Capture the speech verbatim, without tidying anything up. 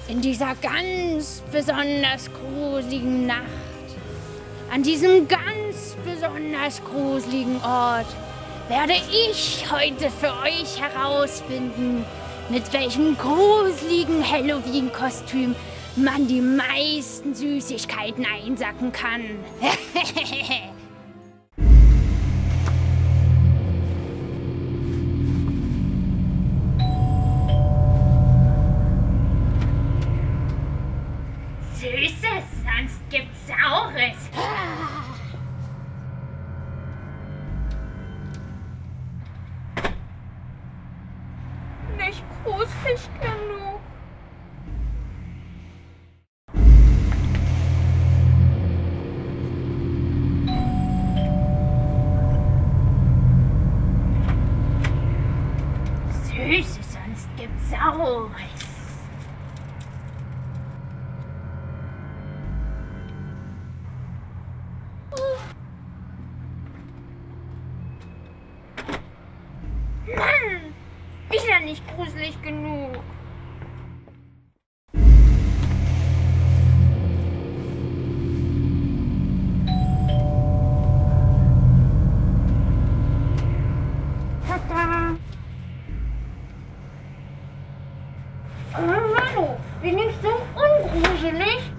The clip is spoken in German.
In dieser ganz besonders gruseligen Nacht, an diesem ganz besonders gruseligen Ort, werde ich heute für euch herausfinden, mit welchem gruseligen Halloween-Kostüm man die meisten Süßigkeiten einsacken kann. Süßes, sonst gibt's Saures. Nicht gruselig genug. Süßes, sonst gibt's Saures. Mann, ist ja nicht gruselig genug. Tada. Oh Mann, bin ich so ungruselig?